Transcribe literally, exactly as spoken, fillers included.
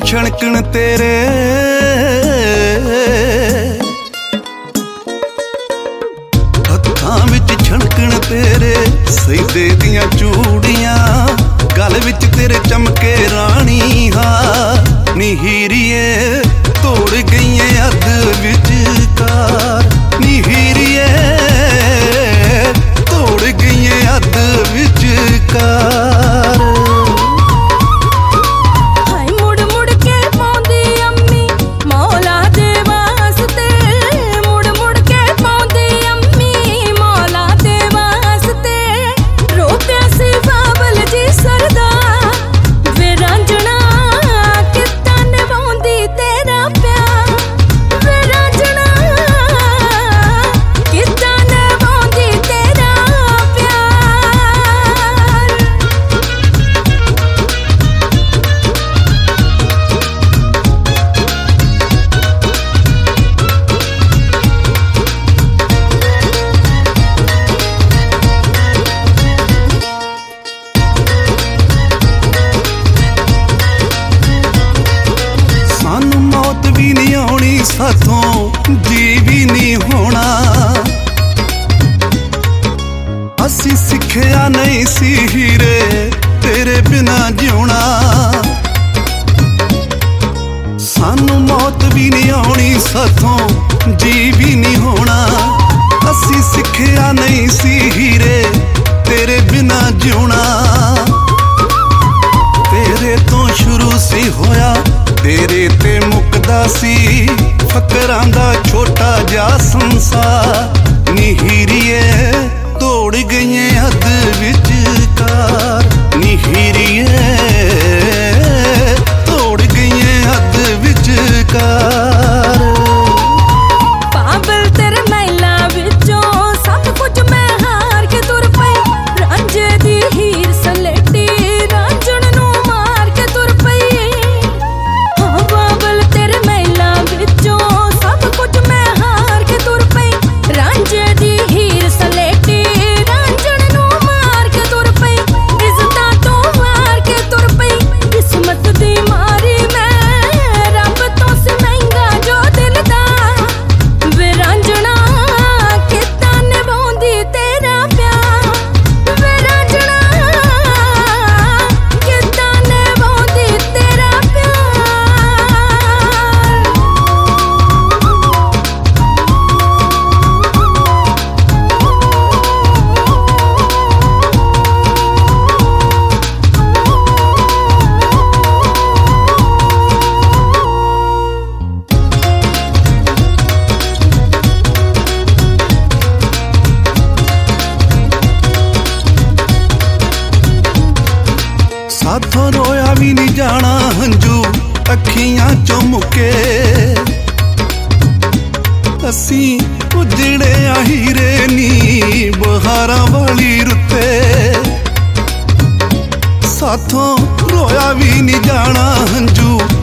ਛਣਕਣ ਤੇਰੇ ਹੱਥਾਂ ਵਿੱਚ ਛਣਕਣ ਤੇਰੇ ਸੈਦੇ ਦੀਆਂ ਚੂੜੀਆਂ ਗਲ ਵਿੱਚ ਤੇਰੇ ਚਮਕੇ ਰਾਣੀ ਹਾਂ ਨੀ ਹੀਰੀਏ ਤੋੜ ਗਈਏ ਅੱਧ ਵਿਚਕਾਰ ਨੀ ਹੀਰੀਏ ਤੋੜ ਗਈਏ ਅੱਧ ਵਿਚਕਾਰ ਸਾਥੋਂ ਜੀ ਵੀ ਨਹੀਂ ਹੋਣਾ ਅਸੀਂ ਸਿੱਖਿਆ ਨਹੀਂ ਸੀ ਹੀਰੇ ਤੇਰੇ ਬਿਨਾ ਜਿਉਣਾ ਸਾਨੂੰ ਮੌਤ ਵੀ ਨਹੀਂ ਆਉਣੀ ਸਾਥੋਂ ਜੀ ਵੀ ਨਹੀਂ ਹੋਣਾ ਅਸੀਂ ਸਿੱਖਿਆ ਨਹੀਂ ਸੀ ਹੀਰੇ ਤੇਰੇ ਬਿਨਾ ਜਿਉਣਾ ਤੇਰੇ ਤੋਂ ਸ਼ੁਰੂ ਸੀ ਹੋਇਆ ਤੇਰੇ ਤੇ ਮੁੱਕਦਾ ਸੀ ਫਕਰਾਂ ਦਾ ਛੋਟਾ ਜਿਹਾ ਸੰਸਾਰ ਨੀ ਹੀਰੀਏ ਤੋੜ ਗਈਏ ਹੱਦ ਵਿਚਕਾਰ ਨੀ ਹੀਰੀਏ ਤੋੜ ਗਈਏ ਹੱਦ ਵਿਚਕਾਰ ਸਾਥੋਂ ਰੋਇਆ ਵੀ ਨਹੀਂ ਜਾਣਾ ਹੰਝੂ ਅੱਖੀਆਂ ਚੋਂ ਮੁੱਕੇ ਅਸੀਂ ਉਜੜੇ ਆ ਹੀਰੇ ਨੀ ਬਹਾਰਾਂ ਵਾਲੀ ਰੁੱਤੇ ਸਾਥੋਂ ਰੋਇਆ ਵੀ ਨਹੀਂ ਜਾਣਾ ਹੰਝੂ